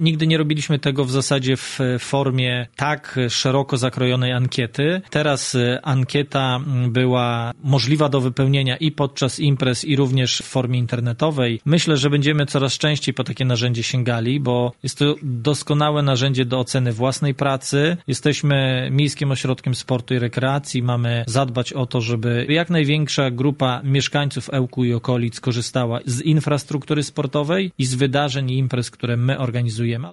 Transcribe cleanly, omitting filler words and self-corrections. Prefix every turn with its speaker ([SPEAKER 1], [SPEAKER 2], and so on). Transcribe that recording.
[SPEAKER 1] nigdy nie robiliśmy tego w zasadzie w formie tak szeroko zakrojonej ankiety. Teraz ankieta była możliwa do wypełnienia i podczas imprez, i również w formie internetowej. Myślę, że będziemy coraz częściej po takie narzędzie sięgali, bo jest to doskonałe narzędzie do oceny własnej pracy. Jesteśmy Miejskim Ośrodkiem Sportu i Rekreacji. Mamy zadbać o to, żeby jak największa grupa mieszkańców Ełku i okolic korzystała z infrastruktury sportowej i z wydarzeń i imprez, które my organizujemy.